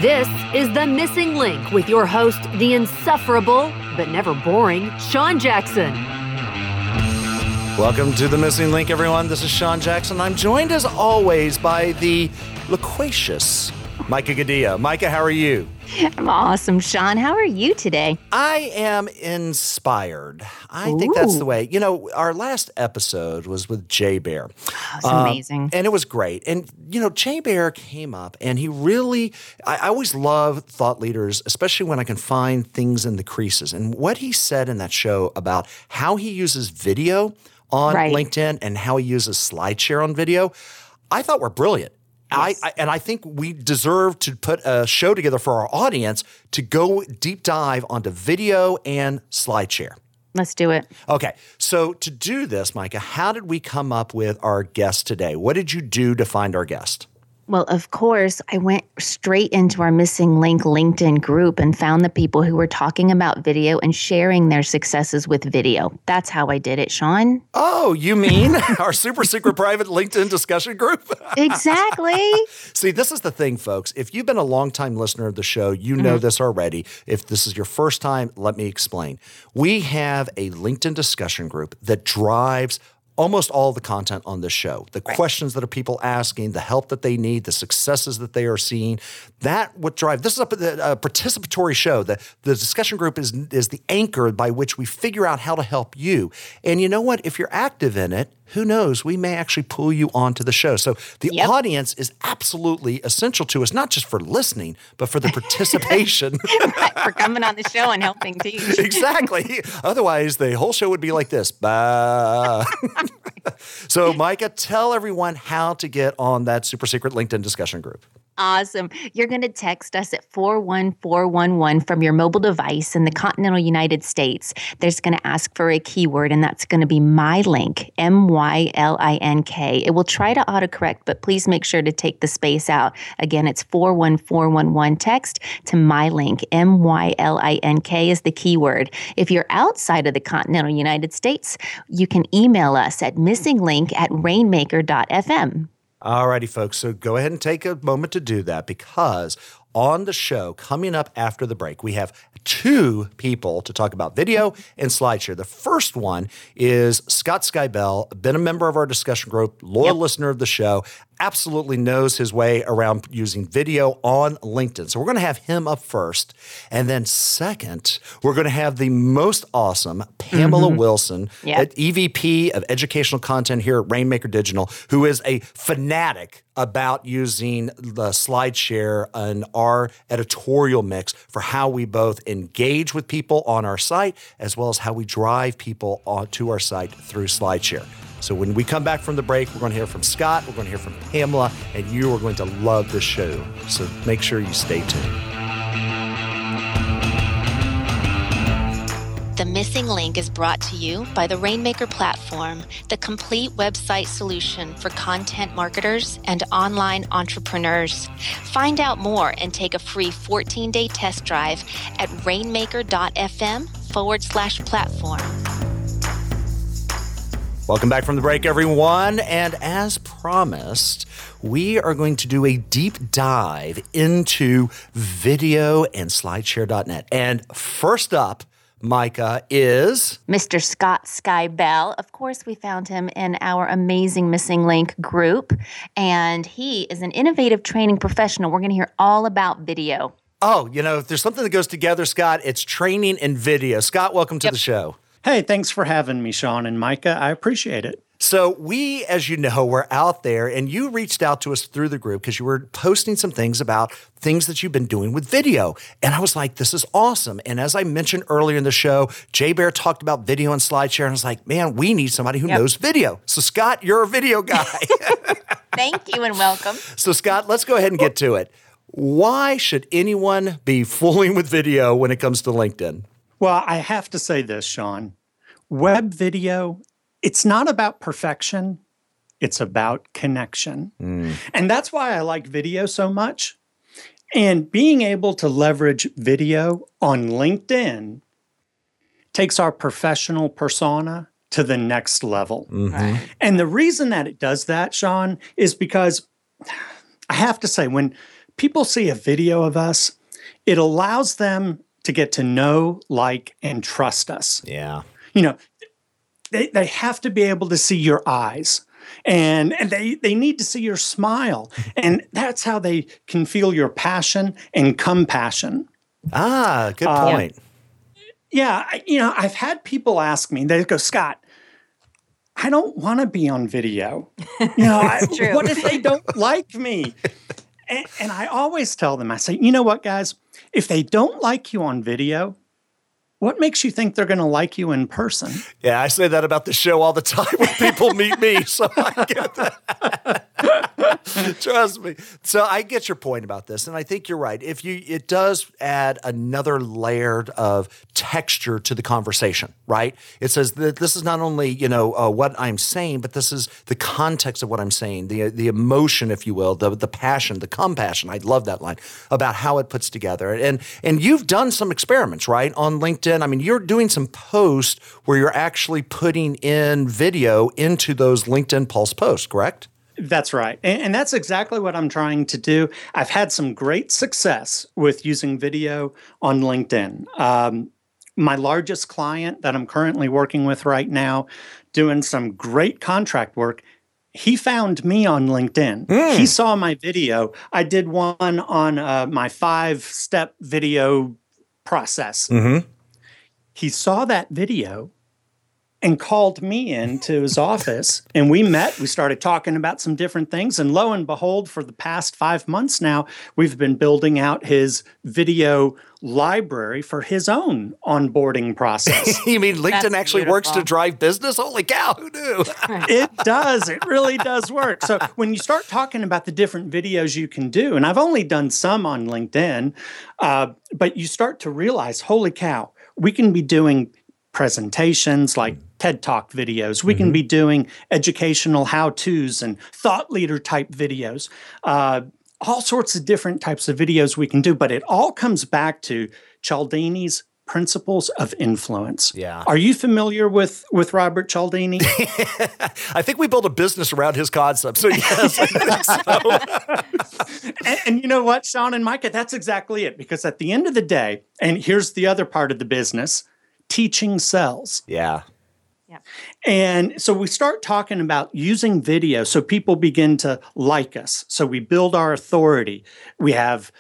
This is The Missing Link with your host, the insufferable, but never boring, Sean Jackson. Welcome to The Missing Link, everyone. This is Sean Jackson. I'm joined, as always, by the loquacious Micah Gadea. Micah, how are you? I'm awesome, Sean. How are you today? I am inspired. I think that's the way. You know, our last episode was with Jay Bear. That's amazing. And it was great. And, you know, Jay Bear came up and he really, I always love thought leaders, especially when I can find things in the creases. And what he said in that show about how he uses video on LinkedIn and how he uses SlideShare on video, I thought were brilliant. Yes. I think we deserve to put a show together for our audience to go deep dive onto video and SlideShare. Let's do it. Okay. So to do this, Micah, how did we come up with our guest today? What did you do to find our guest? Well, of course, I went straight into our Missing Link LinkedIn group and found the people who were talking about video and sharing their successes with video. That's how I did it, Sean. Oh, you mean our super secret private LinkedIn discussion group? Exactly. See, this is the thing, folks. If you've been a longtime listener of the show, you know this already. If this is your first time, let me explain. We have a LinkedIn discussion group that drives almost all the content on this show, the questions that are people asking, the help that they need, the successes that they are seeing, that would drive. This is a participatory show. The discussion group is the anchor by which we figure out how to help you. And you know what? If you're active in it, who knows? We may actually pull you onto the show. So the audience is absolutely essential to us, not just for listening, but for the participation. For coming on the show and helping teach. Exactly. Otherwise, the whole show would be like this. Bah. So, Micah, tell everyone how to get on that super secret LinkedIn discussion group. Awesome. You're going to text us at 41411 from your mobile device in the continental United States. There's going to ask for a keyword, and that's going to be MyLink, MYLINK. It will try to autocorrect, but please make sure to take the space out. Again, it's 41411. Text to MyLink, MYLINK is the keyword. If you're outside of the continental United States, you can email us at missinglink@rainmaker.fm. All righty, folks. So go ahead and take a moment to do that, because on the show, coming up after the break, we have two people to talk about video and SlideShare. The first one is Scott Skybell, been a member of our discussion group, loyal listener of the show, absolutely knows his way around using video on LinkedIn. So we're going to have him up first. And then second, we're going to have the most awesome Pamela Wilson, EVP of Educational Content here at Rainmaker Digital, who is a fanatic about using the SlideShare and our editorial mix for how we both engage with people on our site, as well as how we drive people onto our site through SlideShare. So when we come back from the break, we're going to hear from Scott, we're going to hear from Pamela, and you are going to love this show. So make sure you stay tuned. The Missing Link is brought to you by the Rainmaker platform, the complete website solution for content marketers and online entrepreneurs. Find out more and take a free 14-day test drive at rainmaker.fm/platform. Welcome back from the break, everyone. And as promised, we are going to do a deep dive into video and SlideShare.net. And first up, Micah, is Mr. Scott Skybell. Of course, we found him in our amazing Missing Link group, and he is an innovative training professional. We're going to hear all about video. Oh, you know, if there's something that goes together, Scott, it's training and video. Scott, welcome to the show. Hey, thanks for having me, Sean and Micah. I appreciate it. So we, as you know, were out there, and you reached out to us through the group because you were posting some things about things that you've been doing with video. And I was like, this is awesome. And as I mentioned earlier in the show, Jay Bear talked about video and SlideShare, and I was like, man, we need somebody who knows video. So Scott, you're a video guy. Thank you and welcome. So Scott, let's go ahead and get to it. Why should anyone be fooling with video when it comes to LinkedIn? Well, I have to say this, Sean. Web video, it's not about perfection. It's about connection. And that's why I like video so much. And being able to leverage video on LinkedIn takes our professional persona to the next level. And the reason that it does that, Sean, is because I have to say, when people see a video of us, it allows them to get to know, like, and trust us. Yeah. You know, they have to be able to see your eyes. And they need to see your smile. And that's how they can feel your passion and compassion. Ah, good point. Yeah, I've had people ask me, they go, Scott, I don't want to be on video. What if they don't like me? And I always tell them, I say, you know what, guys? If they don't like you on video, what makes you think they're going to like you in person? Yeah, I say that about the show all the time when people meet me, so I get that. Trust me. So I get your point about this, and I think you're right. It does add another layer of texture to the conversation, right? It says that this is not only what I'm saying, but this is the context of what I'm saying, the emotion, if you will, the passion, the compassion. I love that line about how it puts together. And you've done some experiments, right, on LinkedIn. I mean, you're doing some posts where you're actually putting in video into those LinkedIn Pulse posts, correct? That's right. And that's exactly what I'm trying to do. I've had some great success with using video on LinkedIn. My largest client that I'm currently working with right now, doing some great contract work, he found me on LinkedIn. He saw my video. I did one on my 5-step video process. Mm-hmm. He saw that video and called me into his office, and we met. We started talking about some different things, and lo and behold, for the past 5 months now, we've been building out his video library for his own onboarding process. You mean LinkedIn That's actually beautiful. works to drive business? Holy cow, who knew? It does. It really does work. So when you start talking about the different videos you can do, and I've only done some on LinkedIn, but you start to realize, holy cow, we can be doing presentations like TED Talk videos. We can be doing educational how-tos and thought leader type videos. All sorts of different types of videos we can do, but it all comes back to Cialdini's principles of influence. Yeah. Are you familiar with Robert Cialdini? I think we built a business around his concept. So yes, I think so. And you know what, Sean and Micah, that's exactly it. Because at the end of the day, and here's the other part of the business, teaching sells. Yeah. And so we start talking about using video so people begin to like us. So we build our authority. We have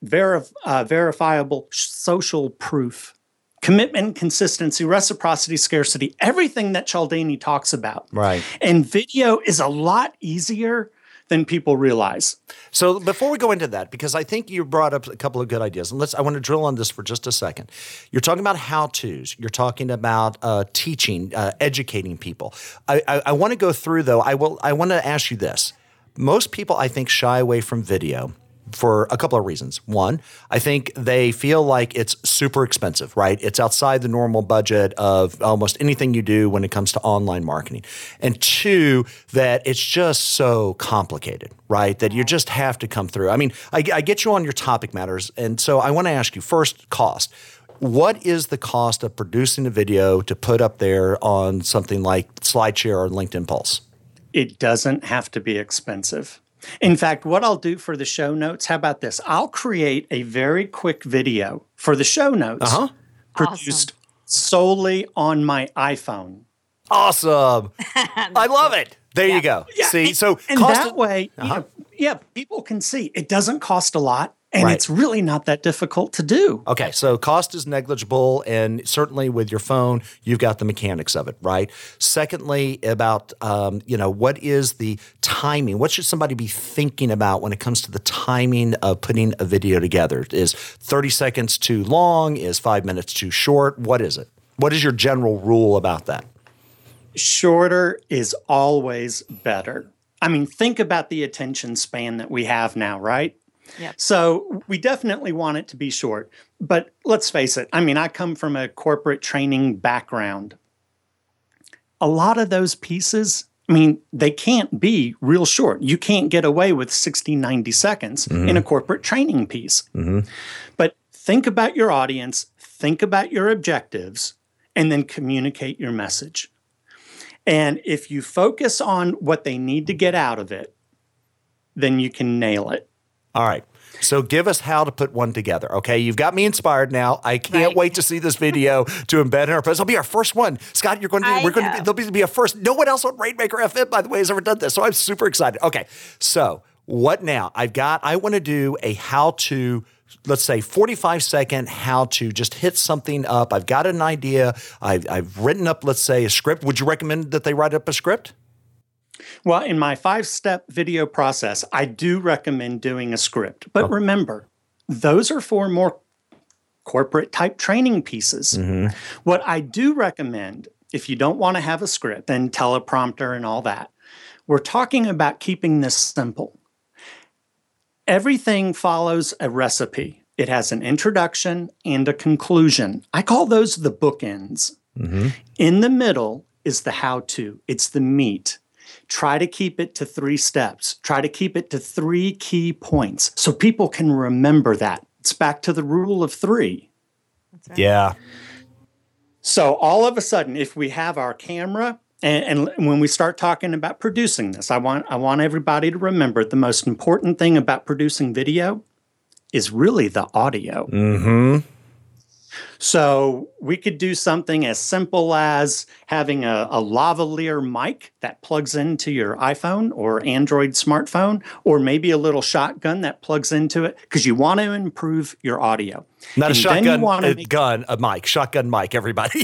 verifiable social proof, commitment, consistency, reciprocity, scarcity, everything that Cialdini talks about. Right. And video is a lot easier than people realize. So before we go into that, because I think you brought up a couple of good ideas, and I want to drill on this for just a second. You're talking about how-tos. You're talking about teaching, educating people. I want to go through, though. I want to ask you this. Most people, I think, shy away from video for a couple of reasons. One, I think they feel like it's super expensive, right? It's outside the normal budget of almost anything you do when it comes to online marketing. And two, that it's just so complicated, right? That you just have to come through. I mean, I get you on your topic matters. And so I want to ask you first, cost. What is the cost of producing a video to put up there on something like SlideShare or LinkedIn Pulse? It doesn't have to be expensive. In fact, what I'll do for the show notes, how about this? I'll create a very quick video for the show notes produced solely on my iPhone. Awesome. I love it. There you go. Yeah, See, so and cost that way, people can see it doesn't cost a lot, and it's really not that difficult to do. Okay, so cost is negligible, and certainly with your phone, you've got the mechanics of it, right? Secondly, about what is the timing? What should somebody be thinking about when it comes to the timing of putting a video together? Is 30 seconds too long? Is 5 minutes too short? What is it? What is your general rule about that? Shorter is always better. I mean, think about the attention span that we have now, right? Yep. So we definitely want it to be short. But let's face it. I mean, I come from a corporate training background. A lot of those pieces, I mean, they can't be real short. You can't get away with 60, 90 seconds in a corporate training piece. But think about your audience, think about your objectives, and then communicate your message. And if you focus on what they need to get out of it, then you can nail it. All right. So give us how to put one together. Okay. You've got me inspired now. I can't wait to see this video to embed in our post. It'll be our first one. Scott, there'll be a first. No one else on Rainmaker FM, by the way, has ever done this. So I'm super excited. Okay. So what now? I want to do a how to, let's say 45-second how to just hit something up. I've got an idea. I've written up, let's say, a script. Would you recommend that they write up a script? Well, in my 5-step video process, I do recommend doing a script. But remember, those are for more corporate type training pieces. Mm-hmm. What I do recommend, if you don't want to have a script and teleprompter and all that, we're talking about keeping this simple. Everything follows a recipe. It has an introduction and a conclusion. I call those the bookends. Mm-hmm. In the middle is the how-to. It's the meat. Try to keep it to 3 steps. Try to keep it to 3 key points so people can remember that. It's back to the rule of 3. That's right. Yeah. So all of a sudden, if we have our camera, and when we start talking about producing this, I want everybody to remember the most important thing about producing video is really the audio. Mm-hmm. So we could do something as simple as having a lavalier mic that plugs into your iPhone or Android smartphone, or maybe a little shotgun that plugs into it, because you want to improve your audio. Not a shotgun, a mic. Shotgun mic, everybody.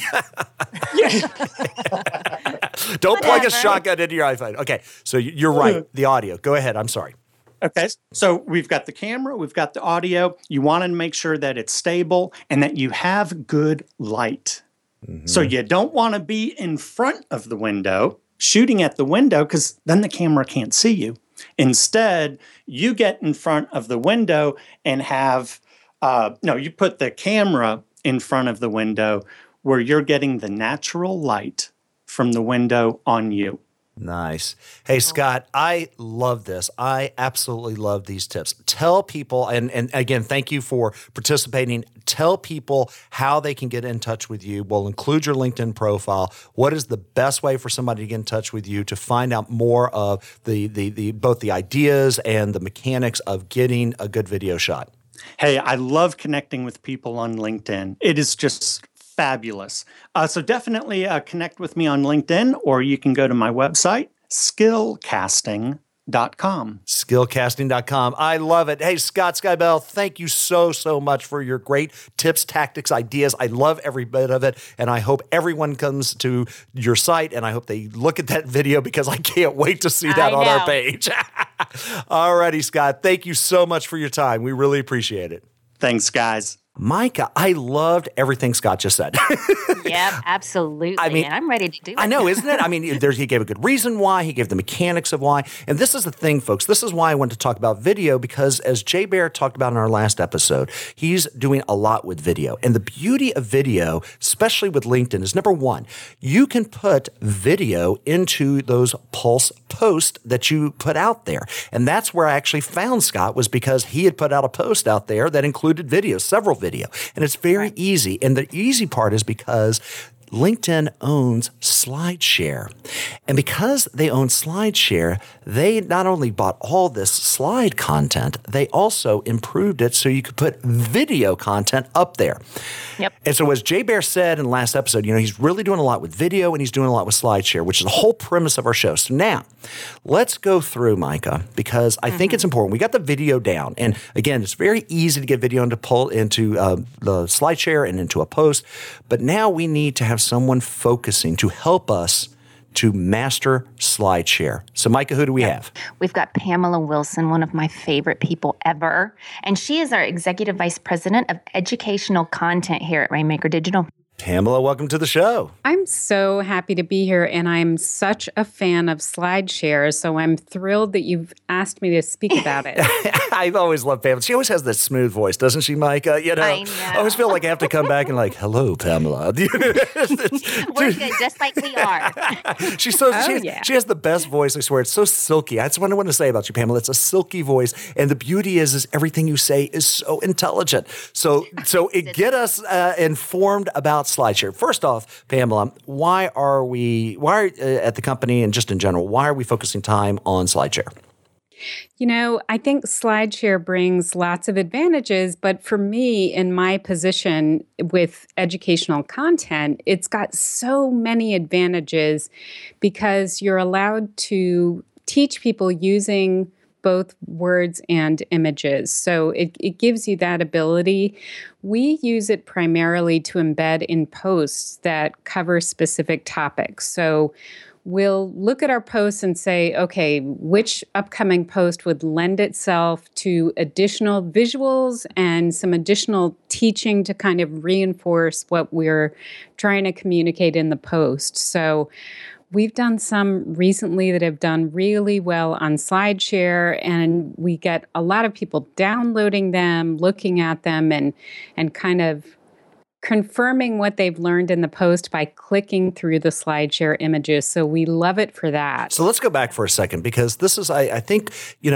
Don't plug a shotgun into your iPhone. Okay, so you're right. The audio. Go ahead. I'm sorry. Okay, so we've got the camera, we've got the audio. You want to make sure that it's stable and that you have good light. Mm-hmm. So you don't want to be in front of the window, shooting at the window, because then the camera can't see you. Instead, you get in front of the window and have, you put the camera in front of the window where you're getting the natural light from the window on you. Nice. Hey, Scott, I love this. I absolutely love these tips. Tell people, and again, thank you for participating. Tell people how they can get in touch with you. We'll include your LinkedIn profile. What is the best way for somebody to get in touch with you to find out more of the both the ideas and the mechanics of getting a good video shot? Hey, I love connecting with people on LinkedIn. It is just fabulous. So definitely connect with me on LinkedIn, or you can go to my website, skillcasting.com. Skillcasting.com. I love it. Hey, Scott Skybell, thank you so much for your great tips, tactics, ideas. I love every bit of it, and I hope everyone comes to your site, and I hope they look at that video, because I can't wait to see that on our page. All righty, Scott. Thank you so much for your time. We really appreciate it. Thanks, guys. Micah, I loved everything Scott just said. Yep, absolutely. I mean, and I'm ready to do it. I know, isn't it? I mean, he gave a good reason why. He gave the mechanics of why. And this is the thing, folks. This is why I wanted to talk about video, because as Jay Baer talked about in our last episode, he's doing a lot with video. And the beauty of video, especially with LinkedIn, is number one, you can put video into those Pulse posts that you put out there. And that's where I actually found Scott, was because he had put out a post out there that included video, several video. And it's very easy. And the easy part is because LinkedIn owns SlideShare. And because they own SlideShare, they not only bought all this slide content, they also improved it so you could put video content up there. Yep. And so as Jay Baer said in the last episode, he's really doing a lot with video, and he's doing a lot with SlideShare, which is the whole premise of our show. So now let's go through, Micah, because I think it's important. We got the video down. And again, it's very easy to get video into the SlideShare and into a post. But now we need to have someone focusing to help us to master SlideShare. So, Micah, who do we have? We've got Pamela Wilson, one of my favorite people ever. And she is our Executive Vice President of Educational Content here at Rainmaker Digital. Pamela, welcome to the show. I'm so happy to be here, and I'm such a fan of SlideShare, so I'm thrilled that you've asked me to speak about it. I've always loved Pamela. She always has this smooth voice, doesn't she, Micah? I know. I always feel like I have to come back and hello, Pamela. We're good, just like we are. She has the best voice, I swear. It's so silky. That's what I want to say about you, Pamela. It's a silky voice, and the beauty is everything you say is so intelligent. So get us informed about SlideShare. First off, Pamela, why are at the company and just in general, why are we focusing time on SlideShare? I think SlideShare brings lots of advantages, but for me, in my position with educational content, it's got so many advantages because you're allowed to teach people using both words and images. So it gives you that ability. We use it primarily to embed in posts that cover specific topics. So we'll look at our posts and say, okay, which upcoming post would lend itself to additional visuals and some additional teaching to kind of reinforce what we're trying to communicate in the post. So we've done some recently that have done really well on SlideShare, and we get a lot of people downloading them, looking at them, and kind of confirming what they've learned in the post by clicking through the SlideShare images. So we love it for that. So let's go back for a second, because this is, I think,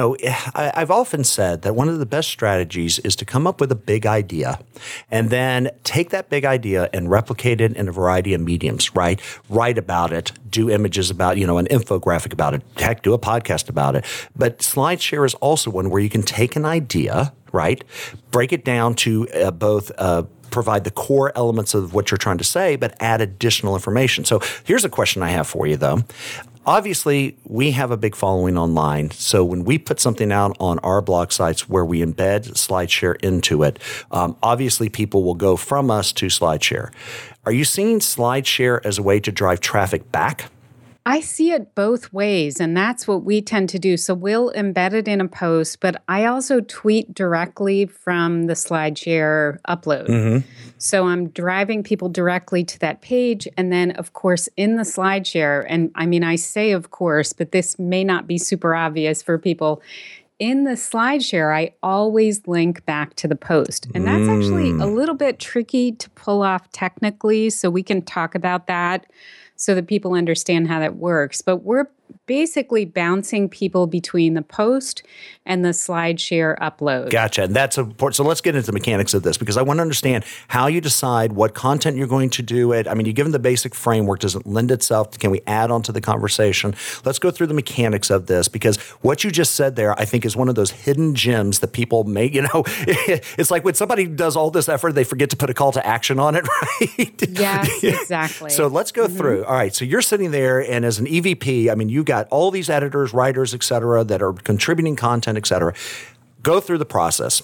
I've often said that one of the best strategies is to come up with a big idea and then take that big idea and replicate it in a variety of mediums, right? Write about it, do images about, an infographic about it, heck, do a podcast about it. But SlideShare is also one where you can take an idea, right? Break it down to both provide the core elements of what you're trying to say, but add additional information. So here's a question I have for you, though. Obviously, we have a big following online. So when we put something out on our blog sites where we embed SlideShare into it, obviously people will go from us to SlideShare. Are you seeing SlideShare as a way to drive traffic back? I see it both ways, and that's what we tend to do. So we'll embed it in a post, but I also tweet directly from the SlideShare upload. Mm-hmm. So I'm driving people directly to that page. And then, of course, in the SlideShare, and I say of course, but this may not be super obvious for people. In the SlideShare, I always link back to the post. And that's actually a little bit tricky to pull off technically, so we can talk about that so that people understand how that works. But we're basically bouncing people between the post and the SlideShare upload. Gotcha. And that's important. So let's get into the mechanics of this, because I want to understand how you decide what content you're going to do it. You're given the basic framework. Does it lend itself? Can we add on to the conversation? Let's go through the mechanics of this, because what you just said there, I think, is one of those hidden gems that people make. It's like when somebody does all this effort, they forget to put a call to action on it, right? Yes, exactly. So let's go through. All right. So you're sitting there, and as an EVP, you got all these editors, writers, et cetera, that are contributing content, et cetera. Go through the process.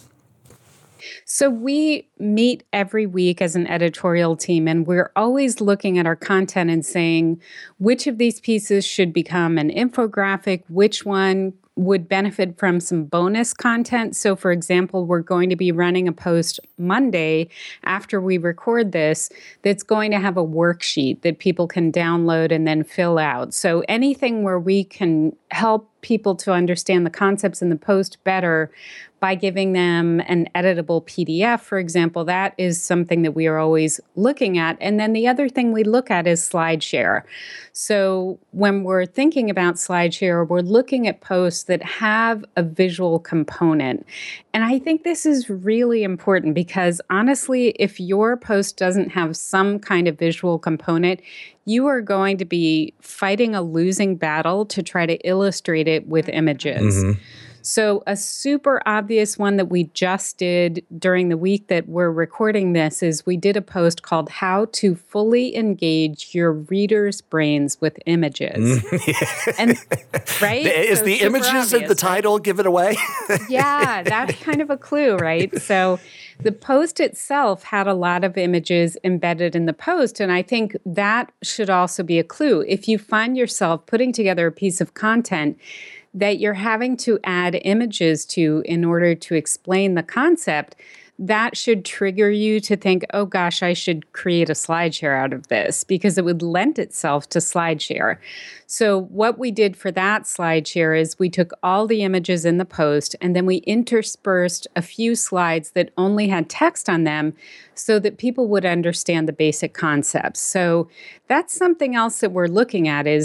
So we meet every week as an editorial team, and we're always looking at our content and saying, which of these pieces should become an infographic, which one would benefit from some bonus content. So, for example, we're going to be running a post Monday after we record this that's going to have a worksheet that people can download and then fill out. So anything where we can help people to understand the concepts in the post better by giving them an editable PDF, for example, that is something that we are always looking at. And then the other thing we look at is SlideShare. So when we're thinking about SlideShare, we're looking at posts that have a visual component. And I think this is really important because honestly, if your post doesn't have some kind of visual component, you are going to be fighting a losing battle to try to illustrate it with images. Mm-hmm. So a super obvious one that we just did during the week that we're recording this is we did a post called How to Fully Engage Your Readers' Brains with Images. And right? Is the images in the title give it away? Yeah, that's kind of a clue, right? So the post itself had a lot of images embedded in the post, and I think that should also be a clue. If you find yourself putting together a piece of content that you're having to add images to in order to explain the concept, that should trigger you to think, oh gosh, I should create a SlideShare out of this because it would lend itself to SlideShare. So what we did for that SlideShare is we took all the images in the post and then we interspersed a few slides that only had text on them so that people would understand the basic concepts. So that's something else that we're looking at is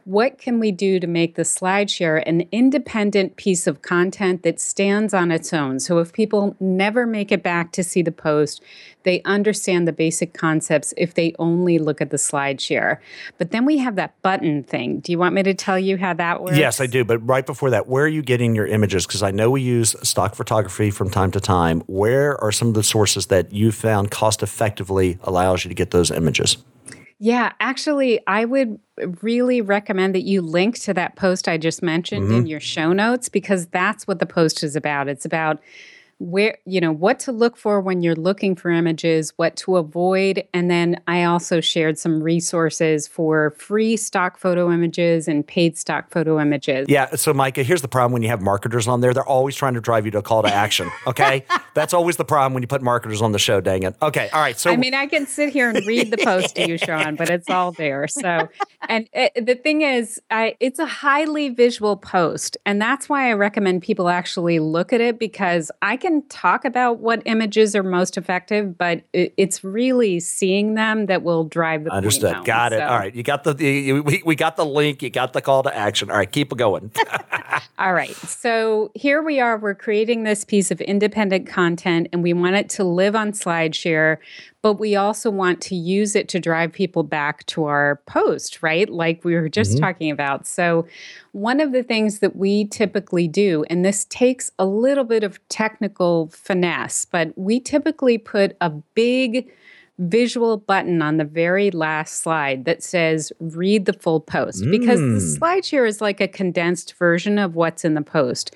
what can we do to make the SlideShare an independent piece of content that stands on its own? So if people never make it back to see the post, they understand the basic concepts if they only look at the SlideShare. But then we have that button thing. Do you want me to tell you how that works? Yes, I do. But right before that, where are you getting your images? Because I know we use stock photography from time to time. Where are some of the sources that you found cost effectively allows you to get those images? Yeah, actually, I would really recommend that you link to that post I just mentioned in your show notes, because that's what the post is about. It's about where, what to look for when you're looking for images, what to avoid. And then I also shared some resources for free stock photo images and paid stock photo images. Yeah. So, Micah, here's the problem when you have marketers on there. They're always trying to drive you to a call to action. Okay. That's always the problem when you put marketers on the show, dang it. Okay. All right. So, I mean, I can sit here and read the post to you, Sean, but it's all there. So, and the thing is, it's a highly visual post. And that's why I recommend people actually look at it, because I can talk about what images are most effective, but it's really seeing them that will drive the point understood. home. Got it. So, All right. You got we got the link. You got the call to action. All right. Keep it going. all right. So here we are. We're creating this piece of independent content, and we want it to live on SlideShare, but we also want to use it to drive people back to our post, right? Like we were just talking about. So one of the things that we typically do, and this takes a little bit of technical finesse, but we typically put a big visual button on the very last slide that says read the full post, because the SlideShare is like a condensed version of what's in the post.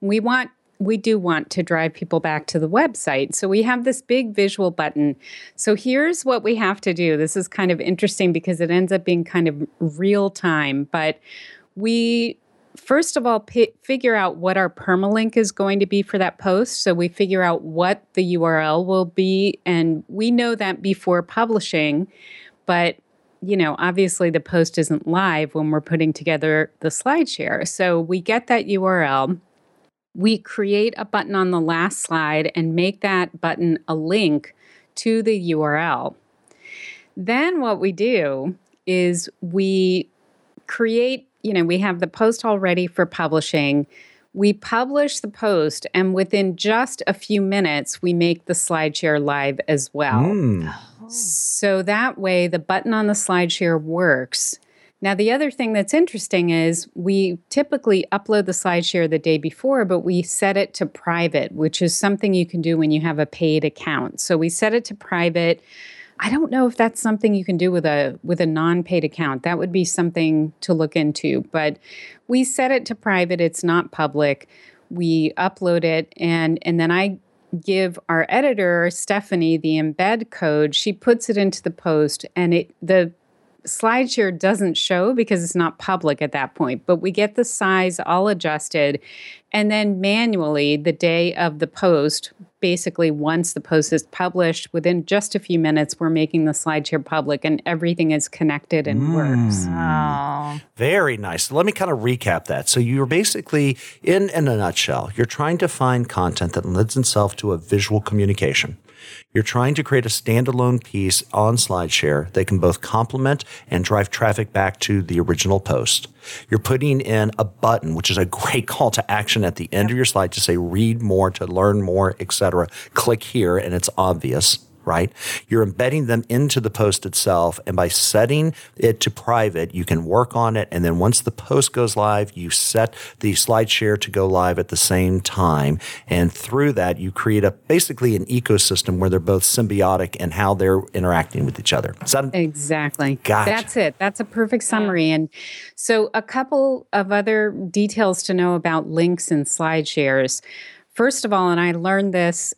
We do want to drive people back to the website. So we have this big visual button. So here's what we have to do. This is kind of interesting because it ends up being kind of real time, but we first of all figure out what our permalink is going to be for that post. So we figure out what the URL will be, and we know that before publishing, but obviously the post isn't live when we're putting together the SlideShare. So we get that URL. We create a button on the last slide and make that button a link to the URL. Then what we do is we create, we have the post all ready for publishing. We publish the post, and within just a few minutes, we make the SlideShare live as well. So that way, the button on the SlideShare works. Now, the other thing that's interesting is we typically upload the SlideShare the day before, but we set it to private, which is something you can do when you have a paid account. So we set it to private. I don't know if that's something you can do with a non-paid account. That would be something to look into. But we set it to private. It's not public. We upload it, and then I give our editor, Stephanie, the embed code. She puts it into the post, and the SlideShare doesn't show because it's not public at that point, but we get the size all adjusted. And then manually, the day of the post, basically once the post is published, within just a few minutes, we're making the SlideShare public and everything is connected and works. Oh. Very nice. Let me kind of recap that. So you're basically, in a nutshell, you're trying to find content that lends itself to a visual communication. You're trying to create a standalone piece on SlideShare that can both complement and drive traffic back to the original post. You're putting in a button, which is a great call to action at the end of your slide to say read more, to learn more, etc. Click here, and it's obvious. Right? You're embedding them into the post itself, and by setting it to private, you can work on it, and then once the post goes live, you set the SlideShare to go live at the same time, and through that, you create basically an ecosystem where they're both symbiotic in how they're interacting with each other. Exactly. Gotcha. That's it. That's a perfect summary. And so a couple of other details to know about links and SlideShares. First of all, and I learned this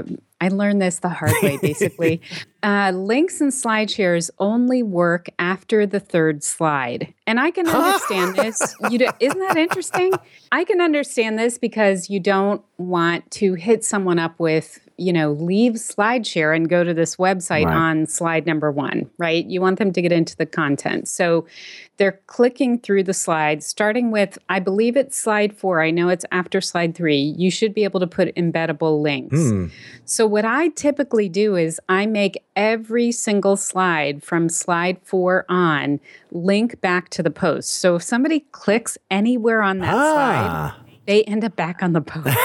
the hard way, basically. Links and SlideShares only work after the third slide. And I can understand this. Isn't that interesting? I can understand this because you don't want to hit someone up with leave SlideShare and go to this website on slide number 1, right? You want them to get into the content. So they're clicking through the slides, starting with, I believe it's slide 4. I know it's after slide 3. You should be able to put embeddable links. So what I typically do is I make every single slide from slide 4 on link back to the post. So if somebody clicks anywhere on that slide, they end up back on the post.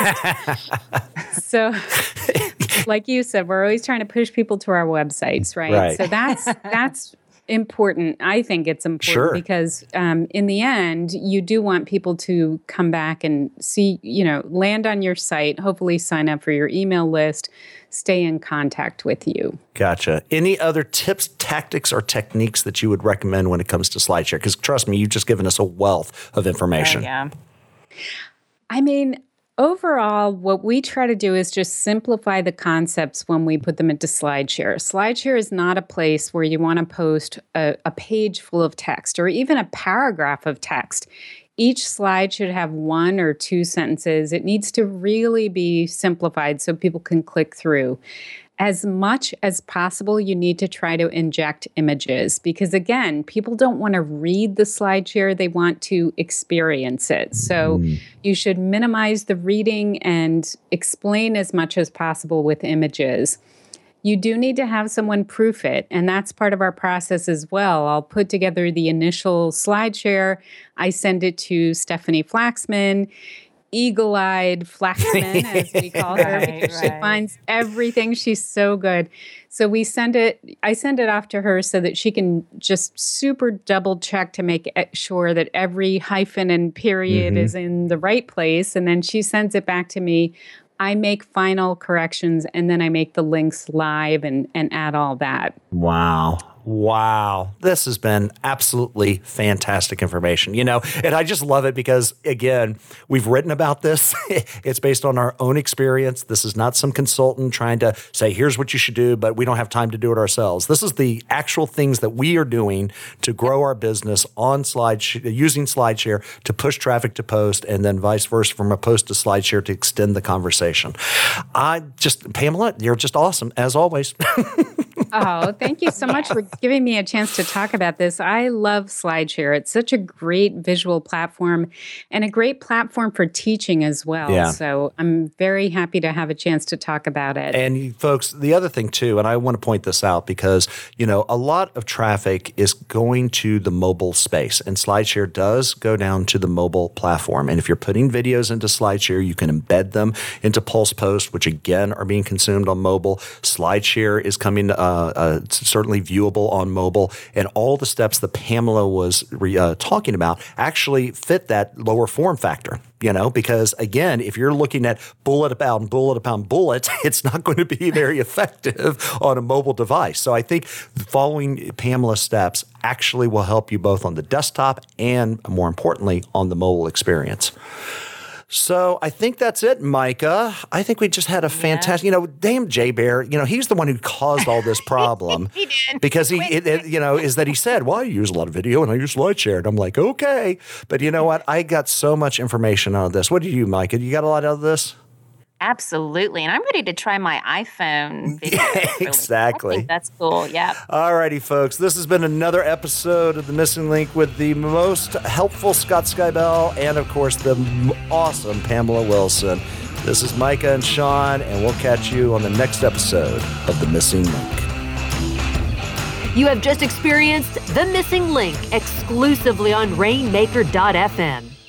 So like you said, we're always trying to push people to our websites, right? So that's important. I think it's important because in the end, you do want people to come back and see, land on your site, hopefully sign up for your email list, stay in contact with you. Gotcha. Any other tips, tactics, or techniques that you would recommend when it comes to SlideShare? Because trust me, you've just given us a wealth of information. I mean, overall, what we try to do is just simplify the concepts when we put them into SlideShare. SlideShare is not a place where you want to post a page full of text or even a paragraph of text. Each slide should have 1 or 2 sentences. It needs to really be simplified so people can click through. As much as possible, you need to try to inject images because, again, people don't want to read the SlideShare. They want to experience it. So you should minimize the reading and explain as much as possible with images. You do need to have someone proof it, and that's part of our process as well. I'll put together the initial SlideShare. I send it to Stephanie Flaxman. Eagle-eyed Flaxman, as we call her, because she finds everything. She's so good. So I send it off to her so that she can just super double check to make sure that every hyphen and period is in the right place. And then she sends it back to me. I make final corrections, and then I make the links live and add all that. Wow. This has been absolutely fantastic information, and I just love it because, again, we've written about this. It's based on our own experience. This is not some consultant trying to say, here's what you should do, but we don't have time to do it ourselves. This is the actual things that we are doing to grow our business on using SlideShare to push traffic to post and then vice versa from a post to SlideShare to extend the conversation. Pamela, you're just awesome, as always. Oh, thank you so much for giving me a chance to talk about this. I love SlideShare. It's such a great visual platform and a great platform for teaching as well. Yeah. So I'm very happy to have a chance to talk about it. And folks, the other thing too, and I want to point this out because, a lot of traffic is going to the mobile space, and SlideShare does go down to the mobile platform. And if you're putting videos into SlideShare, you can embed them into Pulse Post, which again are being consumed on mobile. SlideShare is coming certainly viewable on mobile, and all the steps that Pamela was talking about actually fit that lower form factor. Because again, if you're looking at bullet upon bullet, it's not going to be very effective on a mobile device. So I think following Pamela's steps actually will help you both on the desktop and, more importantly, on the mobile experience. So I think that's it, Micah. I think we just had a fantastic, damn Jay Bear, he's the one who caused all this problem. He did. Because is that he said, well, I use a lot of video and I use SlideShare. And I'm like, okay. But you know what? I got so much information out of this. What do you, Micah? You got a lot out of this? Absolutely. And I'm ready to try my iPhone video. Exactly. I think that's cool. Yeah. All righty, folks. This has been another episode of The Missing Link with the most helpful Scott Skybell and, of course, the awesome Pamela Wilson. This is Micah and Sean, and we'll catch you on the next episode of The Missing Link. You have just experienced The Missing Link exclusively on Rainmaker.fm.